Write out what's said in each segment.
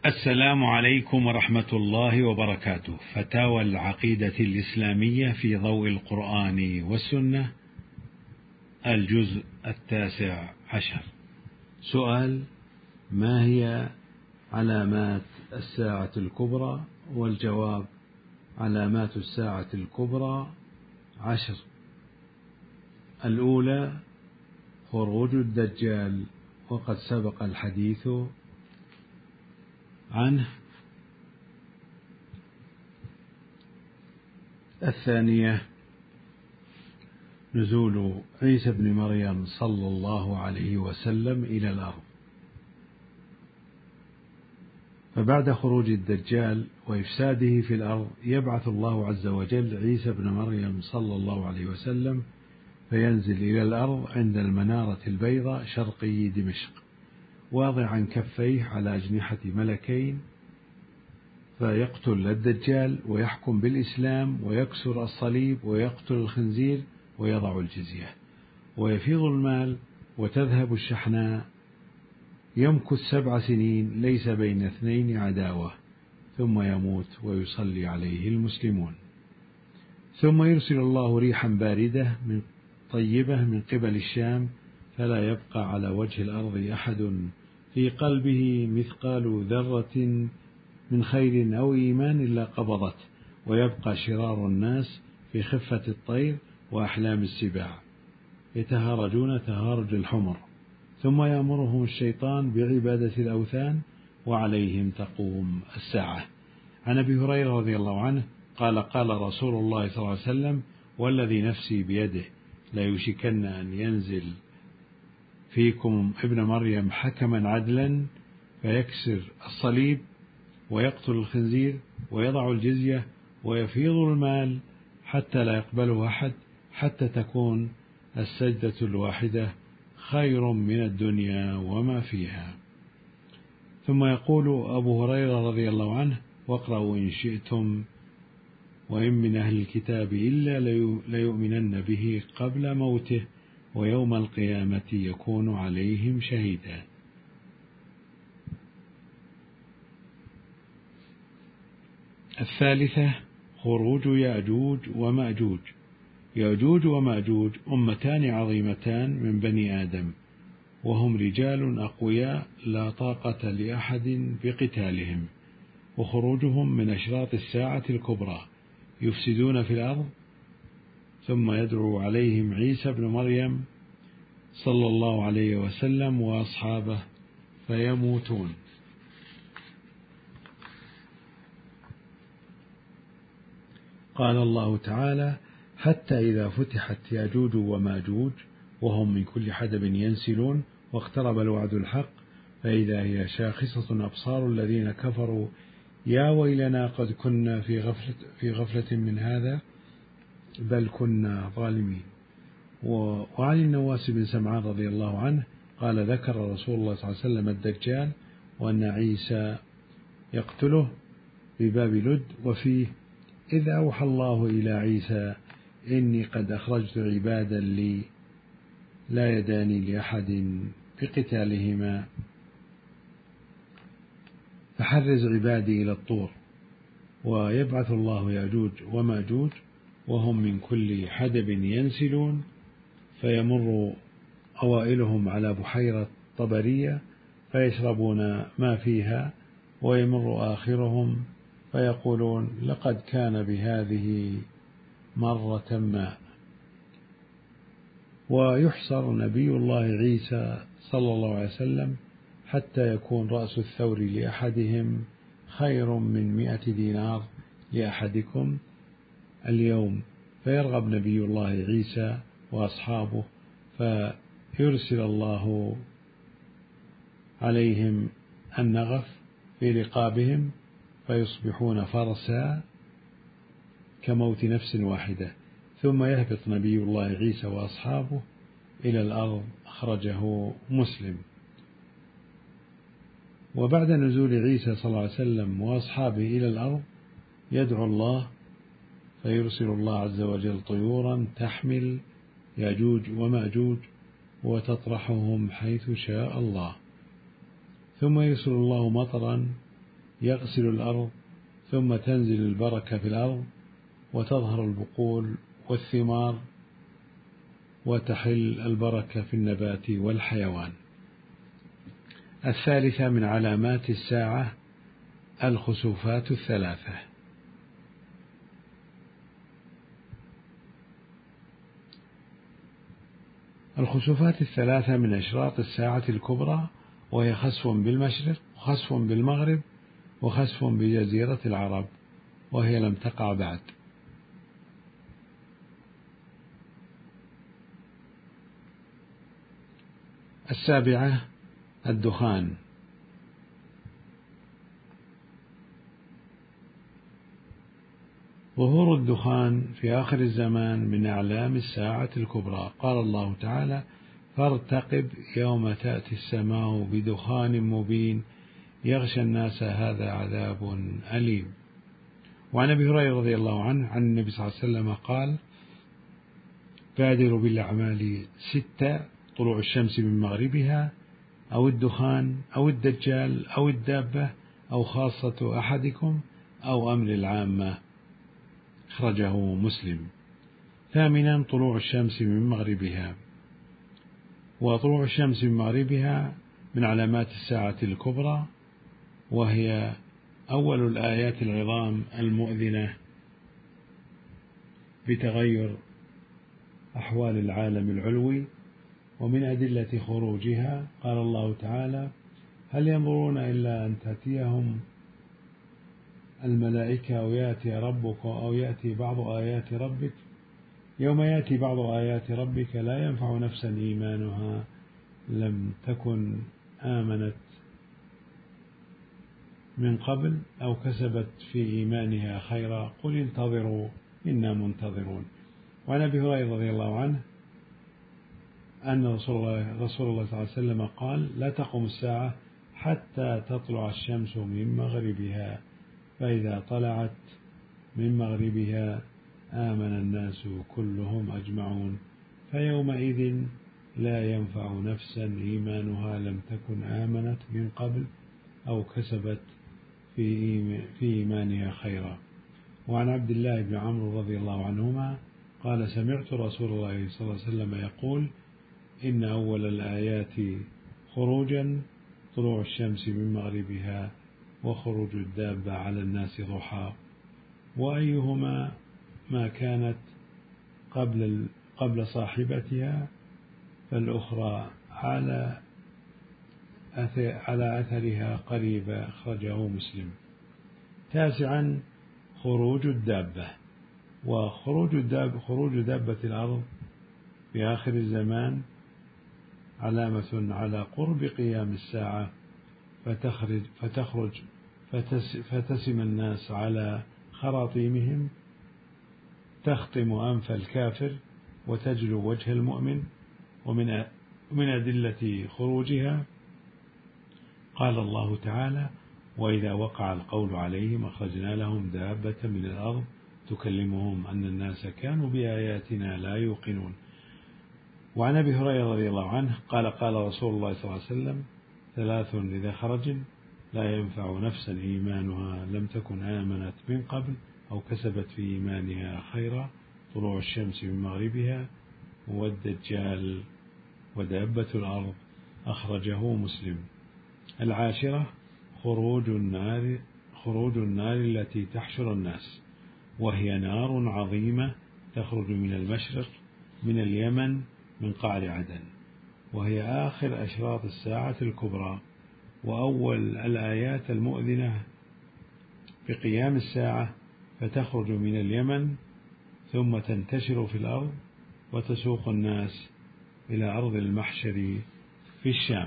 السلام عليكم ورحمة الله وبركاته. فتاوى العقيدة الإسلامية في ضوء القرآن والسنة، الجزء 19. سؤال: ما هي علامات الساعة الكبرى؟ والجواب: علامات الساعة الكبرى 10. الأولى: خروج الدجال، وقد سبق الحديث عنه. الثانية: نزول عيسى بن مريم صلى الله عليه وسلم إلى الأرض. فبعد خروج الدجال وإفساده في الأرض يبعث الله عز وجل عيسى بن مريم صلى الله عليه وسلم فينزل إلى الأرض عند المنارة البيضاء شرقي دمشق، واضعا كفيه على أجنحة ملكين، فيقتل الدجال ويحكم بالإسلام ويكسر الصليب ويقتل الخنزير ويضع الجزية، ويفيض المال وتذهب الشحناء. يمكث 7 سنين ليس بين اثنين عداوة، ثم يموت ويصلي عليه المسلمون. ثم يرسل الله ريحا باردة من طيبة من قبل الشام، فلا يبقى على وجه الأرض أحد في قلبه مثقال ذرة من خير أو إيمان إلا قبضته، ويبقى شرار الناس في خفة الطير وأحلام السباع، يتهارجون تهارج الحمر. ثم يأمرهم الشيطان بعبادة الأوثان، وعليهم تقوم الساعة. عن أبي هريرة رضي الله عنه قال: قال رسول الله صلى الله عليه وسلم: والذي نفسي بيده لا يوشكن أن ينزل فيكم ابن مريم حكما عدلا، فيكسر الصليب ويقتل الخنزير ويضع الجزية ويفيض المال حتى لا يقبله أحد، حتى تكون السجدة الواحدة خير من الدنيا وما فيها. ثم يقول أبو هريرة رضي الله عنه: واقرأوا إن شئتم وإن من أهل الكتاب إلا ليؤمنن به قبل موته، ويوم القيامة يكون عليهم شهيدا. الثالثة: خروج يأجوج ومأجوج. يأجوج ومأجوج أمتان عظيمتان من بني آدم، وهم رجال أقوياء لا طاقة لأحد بقتالهم، وخروجهم من أشراط الساعة الكبرى، يفسدون في الأرض. ثم يدعو عليهم عيسى بن مريم صلى الله عليه وسلم وأصحابه فيموتون. قال الله تعالى: حتى إذا فتحت يأجوج وماجوج وهم من كل حدب ينسلون، واقترب الوعد الحق، فإذا هي شاخصة أبصار الذين كفروا يا ويلنا قد كنا في غفلة من هذا بل كنا ظالمين. وعن النواس بن سمعان رضي الله عنه قال: ذكر رسول الله صلى الله عليه وسلم الدجال وأن عيسى يقتله بباب لد، وفيه: إذ أوحى الله إلى عيسى إني قد أخرجت عبادا لي لا يداني لأحد بقتالهما، فحرز عبادي إلى الطور. ويبعث الله يأجوج وماجوج وهم من كل حدب ينسلون، فيمر أوائلهم على بحيرة طبرية فيشربون ما فيها، ويمر آخرهم فيقولون: لقد كان بهذه مرة ما. ويحصر نبي الله عيسى صلى الله عليه وسلم حتى يكون رأس الثور لأحدهم خير من 100 دينار لأحدكم اليوم، فيرغب نبي الله عيسى وأصحابه، فيرسل الله عليهم النغف في رقابهم فيصبحون فرسا كموت نفس واحدة، ثم يهبط نبي الله عيسى وأصحابه إلى الأرض. أخرجه مسلم. وبعد نزول عيسى صلى الله عليه وسلم وأصحابه إلى الأرض يدعو الله، فيرسل الله عز وجل طيورا تحمل يأجوج ومأجوج وتطرحهم حيث شاء الله. ثم يرسل الله مطرا يغسل الأرض، ثم تنزل البركة في الأرض وتظهر البقول والثمار وتحل البركة في النبات والحيوان. الثالثة من علامات الساعة الخسوفات الثلاثة. الخسوفات الثلاثة من أشراط الساعة الكبرى، وهي خسف بالمشرق، وخسف بالمغرب، وخسف بجزيرة العرب، وهي لم تقع بعد. السابعة الدخان. ظهور الدخان في آخر الزمان من أعلام الساعة الكبرى. قال الله تعالى: فارتقب يوم تأتي السماء بدخان مبين يغشى الناس هذا عذاب أليم. وعن أبي هريرة رضي الله عنه عن النبي صلى الله عليه وسلم قال: بادروا بالأعمال 6: طلوع الشمس من مغربها، أو الدخان، أو الدجال، أو الدابة، أو خاصة أحدكم، أو أمر العامة. أخرجه مسلم. ثامنا طلوع الشمس من مغربها. وطلوع الشمس من مغربها من علامات الساعة الكبرى، وهي أول الآيات العظام المؤذنة بتغير أحوال العالم العلوي. ومن أدلة خروجها قال الله تعالى: هل ينظرون إلا أن تأتيهم الملائكة أو يأتي ربك أو يأتي بعض آيات ربك يوم يأتي بعض آيات ربك لا ينفع نفسا إيمانها لم تكن آمنت من قبل أو كسبت في إيمانها خيرا قل انتظروا إنا منتظرون. وعن أبي هريرة رضي الله عنه أن رسول الله صلى الله عليه وسلم قال: لا تقوم الساعة حتى تطلع الشمس من مغربها، فإذا طلعت من مغربها آمن الناس كلهم أجمعون، فيومئذ لا ينفع نفسا إيمانها لم تكن آمنت من قبل أو كسبت في إيمانها خيرا. وعن عبد الله بن عمرو رضي الله عنهما قال: سمعت رسول الله صلى الله عليه وسلم يقول: إن أول الآيات خروجا طلوع الشمس من مغربها وخروج الدابة على الناس ضحى، وأيهما ما كانت قبل صاحبتها فالأخرى على أثرها قريبا. أخرجه مسلم. تاسعا خروج الدابة. وخروج دابة الأرض في آخر الزمان علامة على قرب قيام الساعة، فتسم الناس على خراطيمهم، تختم أنف الكافر وتجلو وجه المؤمن. ومن أدلة خروجها قال الله تعالى: وإذا وقع القول عليهم أخرجنا لهم دابة من الأرض تكلمهم أن الناس كانوا بآياتنا لا يوقنون. وعن أبي هريرة رضي الله عنه قال: قال رسول الله صلى الله عليه وسلم: 3 إذا خرجن لا ينفع نفسا إيمانها لم تكن آمنت من قبل أو كسبت في إيمانها خيرا: طلوع الشمس من مغربها، والدجال، ودابة الأرض. أخرجه مسلم. العاشرة خروج النار التي تحشر الناس، وهي نار عظيمة تخرج من المشرق من اليمن من قعر عدن، وهي آخر أشراط الساعة الكبرى وأول الآيات المؤذنة بقيام الساعة، فتخرج من اليمن ثم تنتشر في الأرض وتسوق الناس إلى أرض المحشر في الشام.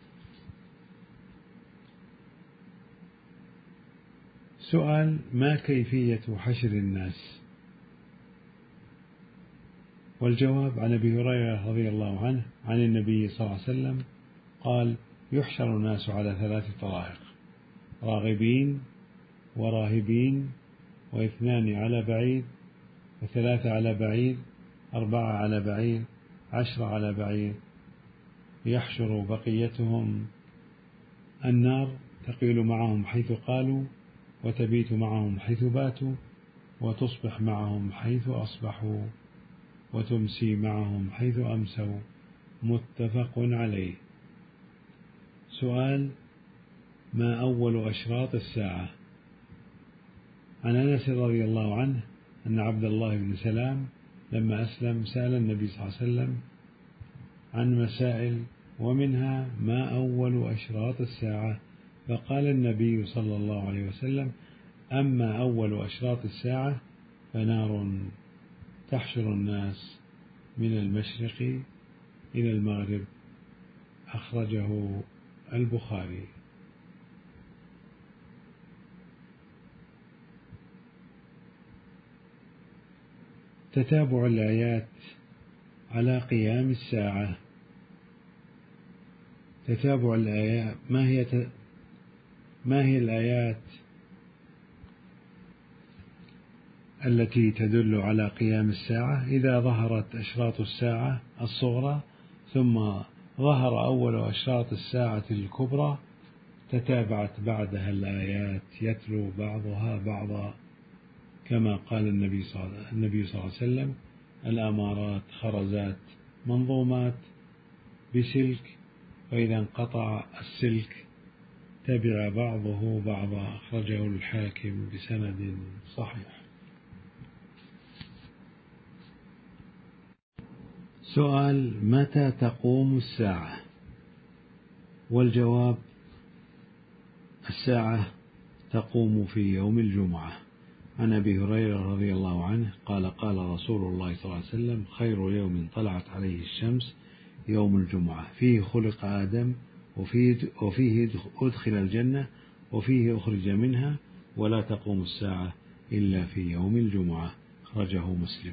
سؤال: ما كيفية حشر الناس؟ والجواب: عن أبي هريرة رضي الله عنه عن النبي صلى الله عليه وسلم قال: يحشر الناس على 3 طرائق: راغبين، وراهبين، و2 على بعير، و3 على بعير، 4 على بعير، 10 على بعير. يحشر بقيتهم النار تقيل معهم حيث قالوا، وتبيت معهم حيث باتوا، وتصبح معهم حيث أصبحوا، وتمسي معهم حيث أمسوا. متفق عليه. سؤال: ما أول أشراط الساعة؟ عن أنس رضي الله عنه أن عبد الله بن سلام لما أسلم سأل النبي صلى الله عليه وسلم عن مسائل، ومنها ما أول أشراط الساعة؟ فقال النبي صلى الله عليه وسلم: أما أول أشراط الساعة فنار تحشر الناس من المشرق إلى المغرب. أخرجه البخاري. تتابع الآيات على قيام الساعة. تتابع الآيات، ما هي الآيات التي تدل على قيام الساعة؟ إذا ظهرت أشراط الساعة الصغرى ثم ظهر أول أشراط الساعة الكبرى تتابعت بعدها الآيات يتلو بعضها بعضا، كما قال النبي صلى الله عليه وسلم: الأمارات خرزات منظومات بسلك، وإذا انقطع السلك تبع بعضه بعضا. أخرجه الحاكم بسند صحيح. سؤال: متى تقوم الساعة؟ والجواب: الساعة تقوم في يوم الجمعة. عن أبي هريرة رضي الله عنه قال: قال رسول الله صلى الله عليه وسلم: خير يوم طلعت عليه الشمس يوم الجمعة، فيه خلق آدم، وفيه أدخل الجنة، وفيه أخرج منها، ولا تقوم الساعة إلا في يوم الجمعة. أخرجه مسلم.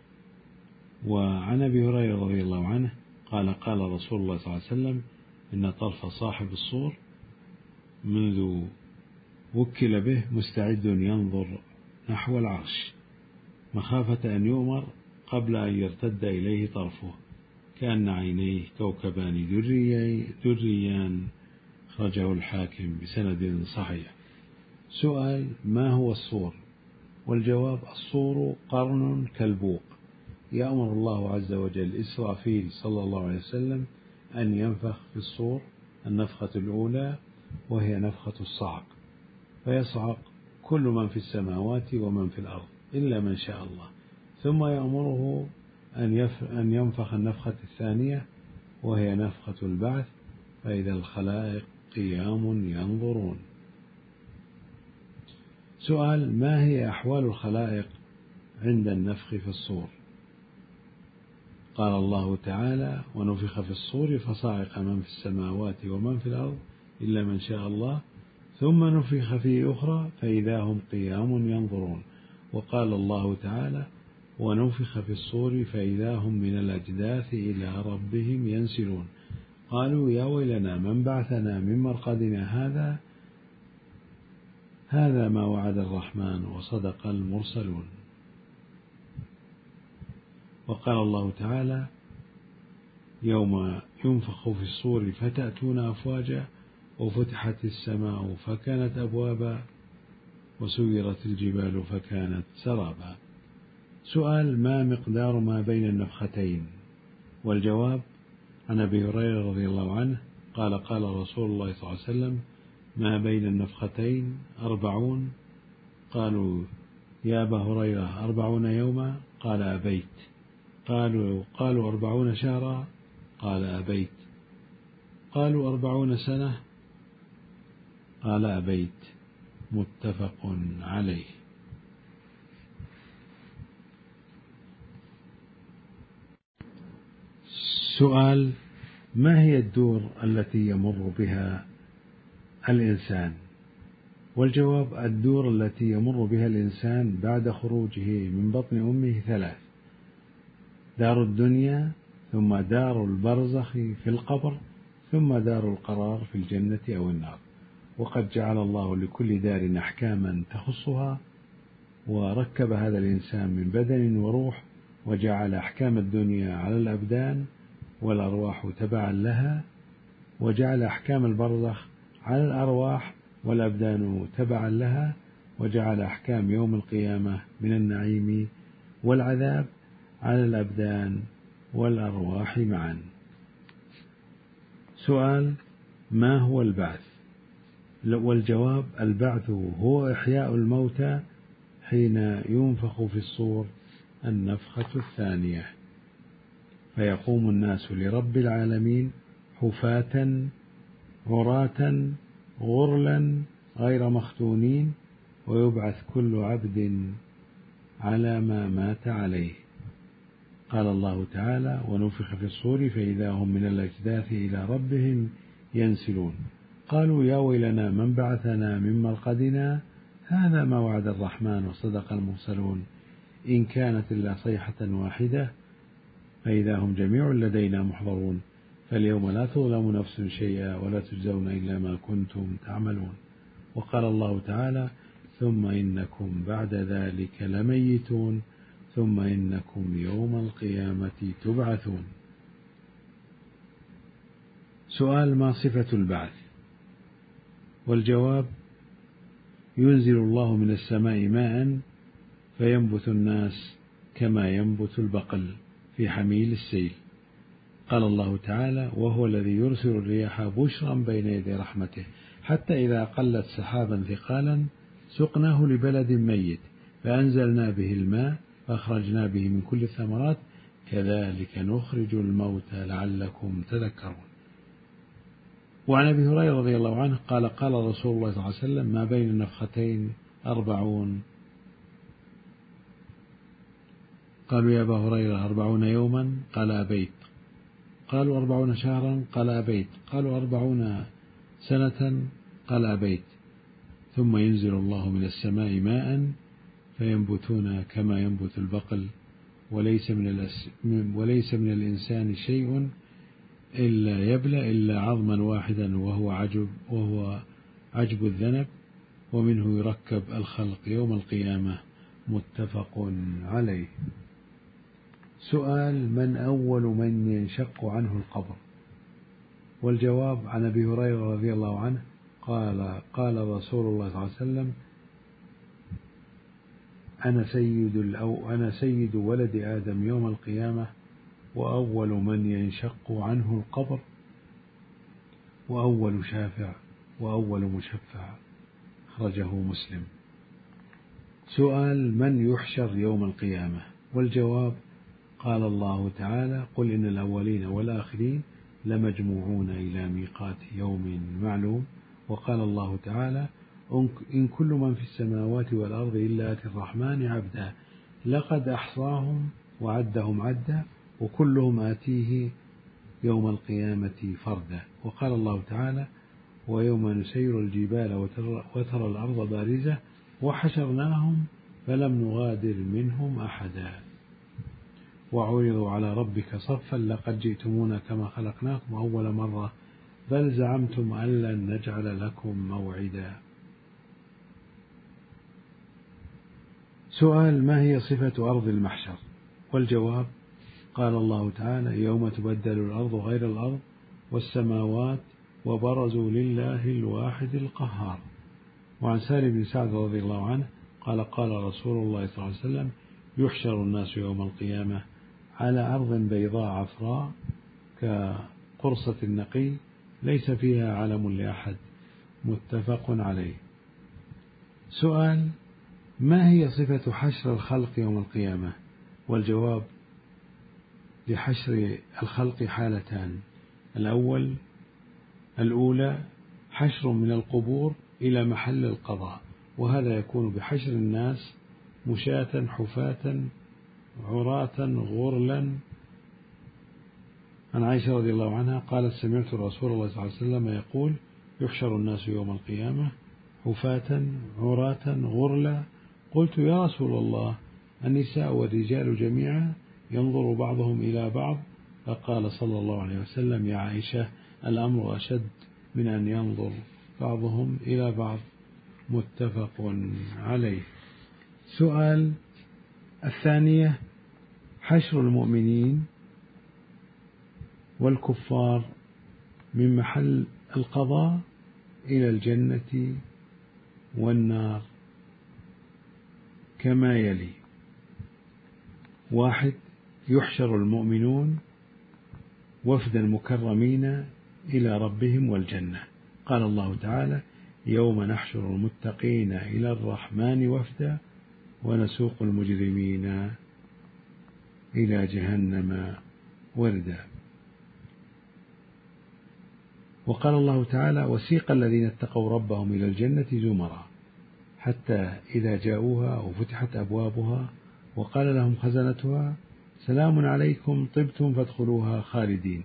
وعن أبي هريرة رضي الله عنه قال: قال رسول الله صلى الله عليه وسلم: إن طرف صاحب الصور منذ وكل به مستعد ينظر نحو العرش مخافة أن يؤمر قبل أن يرتد إليه طرفه، كأن عينيه كوكبان دريان. أخرجه الحاكم بسند صحيح. سؤال: ما هو الصور؟ والجواب: الصور قرن كالبوق، يأمر الله عز وجل إسرافيل صلى الله عليه وسلم أن ينفخ في الصور النفخة الأولى، وهي نفخة الصعق، فيصعق كل من في السماوات ومن في الأرض إلا من شاء الله، ثم يأمره أن ينفخ النفخة الثانية، وهي نفخة البعث، فإذا الخلائق قيام ينظرون. سؤال: ما هي أحوال الخلائق عند النفخ في الصور؟ قال الله تعالى: ونفخ في الصور فصعق من في السماوات ومن في الأرض إلا من شاء الله، ثم نفخ فيه أخرى فإذا هم قيام ينظرون. وقال الله تعالى: ونفخ في الصور فإذا هم من الأجداث إلى ربهم ينسلون، قالوا يا ويلنا من بعثنا من مرقدنا، هذا ما وعد الرحمن وصدق المرسلون. وقال الله تعالى: يوم ينفخ في الصور فتأتون أفواجا، وفتحت السماء فكانت أبوابا، وسيرت الجبال فكانت سرابا. سؤال: ما مقدار ما بين النفختين؟ والجواب: عن أبي هريرة رضي الله عنه قال: قال رسول الله صلى الله عليه وسلم: ما بين النفختين 40. قالوا يا أبا هريرة 40 يوما؟ قال أبيت. قالوا 40 شهرا؟ قال أبيت. قالوا 40 سنة؟ قال أبيت. متفق عليه. سؤال: ما هي الدور التي يمر بها الإنسان؟ والجواب: الدور التي يمر بها الإنسان بعد خروجه من بطن أمه 3: دار الدنيا، ثم دار البرزخ في القبر، ثم دار القرار في الجنة أو النار. وقد جعل الله لكل دار أحكاما تخصها، وركب هذا الإنسان من بدن وروح، وجعل أحكام الدنيا على الأبدان والأرواح تبعا لها، وجعل أحكام البرزخ على الأرواح والأبدان تبعا لها، وجعل أحكام يوم القيامة من النعيم والعذاب على الأبدان والأرواح معا. سؤال: ما هو البعث؟ والجواب: البعث هو إحياء الموتى حين ينفخ في الصور النفخة الثانية، فيقوم الناس لرب العالمين حفاة عراة غرلا غير مختونين، ويبعث كل عبد على ما مات عليه. قال الله تعالى: ونفخ في الصور فإذا هم من الأجداث إلى ربهم ينسلون، قالوا يا ويلنا من بعثنا من مرقدنا هذا ما وعد الرحمن وصدق المرسلون إن كانت إلا صيحة واحدة فإذا هم جميع لدينا محضرون، فاليوم لا تظلم نفس شيئا ولا تجزون إلا ما كنتم تعملون. وقال الله تعالى: ثم إنكم بعد ذلك لميتون ثم إنكم يوم القيامة تبعثون. سؤال: ما صفة البعث؟ والجواب: ينزل الله من السماء ماء فينبت الناس كما ينبت البقل في حميل السيل. قال الله تعالى: وهو الذي يرسل الرياح بشرا بين يدي رحمته حتى إذا قلت سحابا ثقالا سقناه لبلد ميت فأنزلنا به الماء فأخرجنا به من كل الثمرات كذلك نخرج الموتى لعلكم تذكرون. وعن أبي هريرة رضي الله عنه قال: قال رسول الله صلى الله عليه وسلم: ما بين النفختين 40. قالوا يا أبا هريرة 40 يوما؟ قال أبيت. قالوا 40 شهرا؟ قال أبيت. قالوا 40 سنة؟ قال أبيت. ثم ينزل الله من السماء ماء فينبتون كما ينبت البقل وليس من الإنسان شيء إلا يبلى إلا عظما واحدا وهو عجب الذنب، ومنه يركب الخلق يوم القيامة. متفق عليه. سؤال: من أول من ينشق عنه القبر؟ والجواب: عن أبي هريرة رضي الله عنه قال: قال رسول الله صلى الله عليه وسلم: أنا سيد ولد آدم يوم القيامة، وأول من ينشق عنه القبر، وأول شافع، وأول مشفع. أخرجه مسلم. سؤال: من يحشر يوم القيامة؟ والجواب: قال الله تعالى: قل إن الأولين والآخرين لمجموعون إلى ميقات يوم معلوم. وقال الله تعالى: إن كل من في السماوات والأرض إلا آتي الرحمن عبدا لقد أحصاهم وعدهم عدا وكلهم آتيه يوم القيامة فردا. وقال الله تعالى: ويوم نسير الجبال وترى الأرض بارزة وحشرناهم فلم نغادر منهم أحدا وعرضوا على ربك صفا لقد جئتمونا كما خلقناكم أول مرة بل زعمتم أن لن نجعل لكم موعدا. سؤال: ما هي صفة أرض المحشر؟ والجواب: قال الله تعالى: يوم تبدل الأرض غير الأرض والسماوات وبرزوا لله الواحد القهار. وعن سالم بن سعد رضي الله عنه قال: قال رسول الله صلى الله عليه وسلم: يحشر الناس يوم القيامة على أرض بيضاء عفراء كقرصة النقي ليس فيها علم لأحد. متفق عليه. سؤال: ما هي صفة حشر الخلق يوم القيامة؟ والجواب: لحشر الخلق حالتان: الأولى حشر من القبور إلى محل القضاء، وهذا يكون بحشر الناس مشاة حفاة عراة غرلا. عن عائشة رضي الله عنها قالت: سمعت رسول الله صلى الله عليه وسلم يقول: يحشر الناس يوم القيامة حفاة عراة غرلا. قلت: يا رسول الله النساء والرجال جميعا ينظر بعضهم إلى بعض؟ فقال صلى الله عليه وسلم: يا عائشة الأمر أشد من أن ينظر بعضهم إلى بعض. متفق عليه. سؤال: الثانية حشر المؤمنين والكفار من محل القضاء إلى الجنة والنار كما يلي: 1. يحشر المؤمنون وفدا مكرمين إلى ربهم والجنة. قال الله تعالى: يوم نحشر المتقين إلى الرحمن وفدا ونسوق المجرمين إلى جهنم وردا. وقال الله تعالى: وسيق الذين اتقوا ربهم إلى الجنة زمرا حتى إذا جاءوها وفتحت أبوابها وقال لهم خزنتها سلام عليكم طبتم فادخلوها خالدين.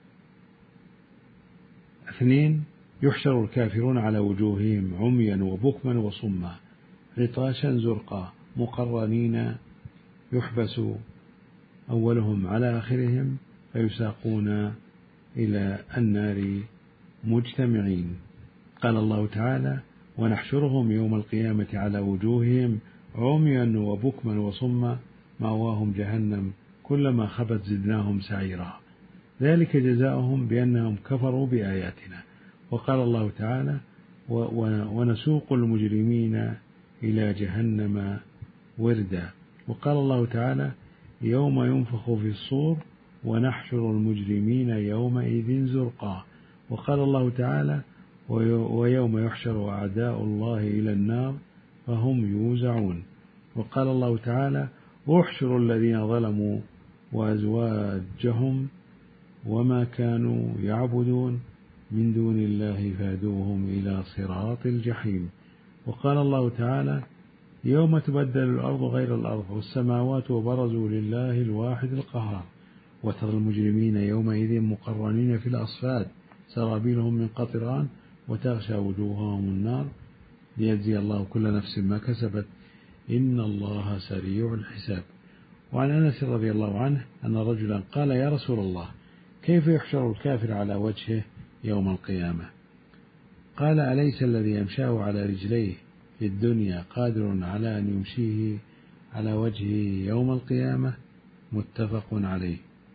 2. يحشر الكافرون على وجوههم عميا وبكما وصما عطاشا زرقا مقرنين يحبس أولهم على آخرهم فيساقون إلى النار مجتمعين. قال الله تعالى: ونحشرهم يوم القيامة على وجوههم عميا وبكما وصما مأواهم جهنم كلما خبت زدناهم سعيرا ذلك جزاؤهم بأنهم كفروا بآياتنا. وقال الله تعالى: ونسوق المجرمين إلى جهنم وردا. وقال الله تعالى: يوم ينفخ في الصور ونحشر المجرمين يومئذ زرقا. وقال الله تعالى: ويوم يحشر أعداء الله إلى النار فهم يوزعون. وقال الله تعالى: احشروا الذين ظلموا وأزواجهم وما كانوا يعبدون من دون الله فاهدوهم إلى صراط الجحيم. وقال الله تعالى: يوم تبدل الأرض غير الأرض والسماوات وبرزوا لله الواحد القهار وترى المجرمين يومئذ مقرنين في الأصفاد سرابيلهم من قطران وتغشى وجوههم النار ليجزي الله كل نفس ما كسبت إن الله سريع الحساب. وعن أنس رضي الله عنه أن رجلا قال: يا رسول الله، كيف يحشر الكافر على وجهه يوم القيامة؟ قال: أليس الذي يمشاه على رجليه في الدنيا قادر على أن يمشيه على وجهه يوم القيامة؟ متفق عليه.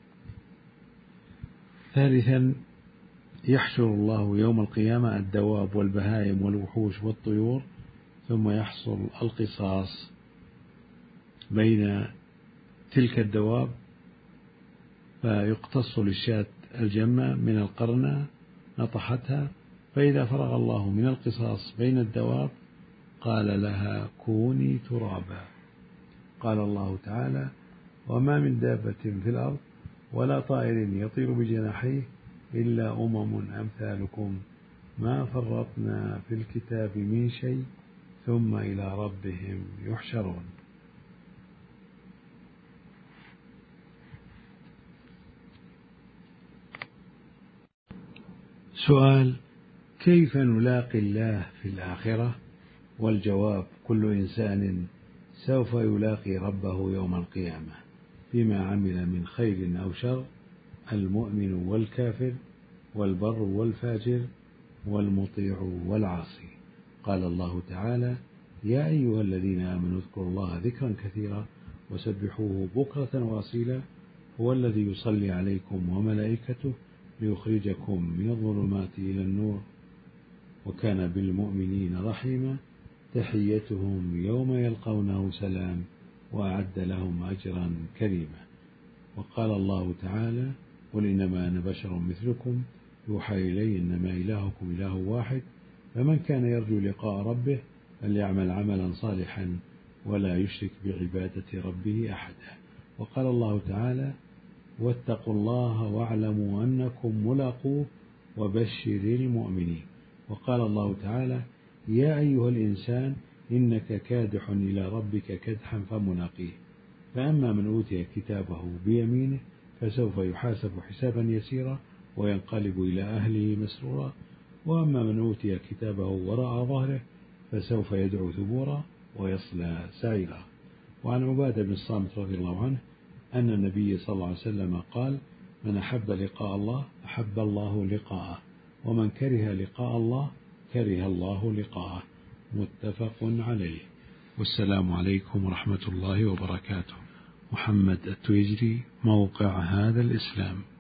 3. يحشر الله يوم القيامة الدواب والبهائم والوحوش والطيور ثم يحصل القصاص بين تلك الدواب فيقتص للشاة الجمة من القرنة نطحتها، فإذا فرغ الله من القصاص بين الدواب قال لها كوني ترابا. قال الله تعالى: وما من دابة في الأرض ولا طائر يطير بجناحيه إلا أمثالكم ما فرطنا في الكتاب من شيء ثم إلى ربهم يحشرون. سؤال: كيف نلاقي الله في الآخرة؟ والجواب: كل إنسان سوف يلاقي ربه يوم القيامة بما عمل من خير أو شر، المؤمن والكافر والبر والفاجر والمطيع والعاصي. قال الله تعالى: يا أيها الذين آمنوا اذكروا الله ذكرا كثيرا وسبحوه بكرة وأصيلا هو الذي يصلي عليكم وملائكته ليخرجكم من الظلمات إلى النور وكان بالمؤمنين رحيما تحيتهم يوم يلقونه سلام وأعد لهم أجرا كريما. وقال الله تعالى: قل إنما أنا بشر مثلكم يوحى إلي إنما إلهكم إله واحد فمن كان يرجو لقاء ربه فليعمل عملا صالحا ولا يشرك بعبادة ربه أحدا. وقال الله تعالى: واتقوا الله واعلموا أنكم ملاقوه وبشر المؤمنين. وقال الله تعالى: يا أيها الإنسان إنك كادح إلى ربك كدحا فملاقيه فأما من أوتي كتابه بيمينه فسوف يحاسب حسابا يسيرا وينقلب إلى أهله مسرورا وأما من أوتي كتابه وراء ظهره فسوف يدعو ثبورا ويصلى سعيرا. وعن عبادة بن الصامت رضي الله عنه أن النبي صلى الله عليه وسلم قال: من أحب لقاء الله أحب الله لقاءه ومن كره لقاء الله كره الله لقاءه. متفق عليه. والسلام عليكم ورحمة الله وبركاته. محمد التويجري، موقع هذا الإسلام.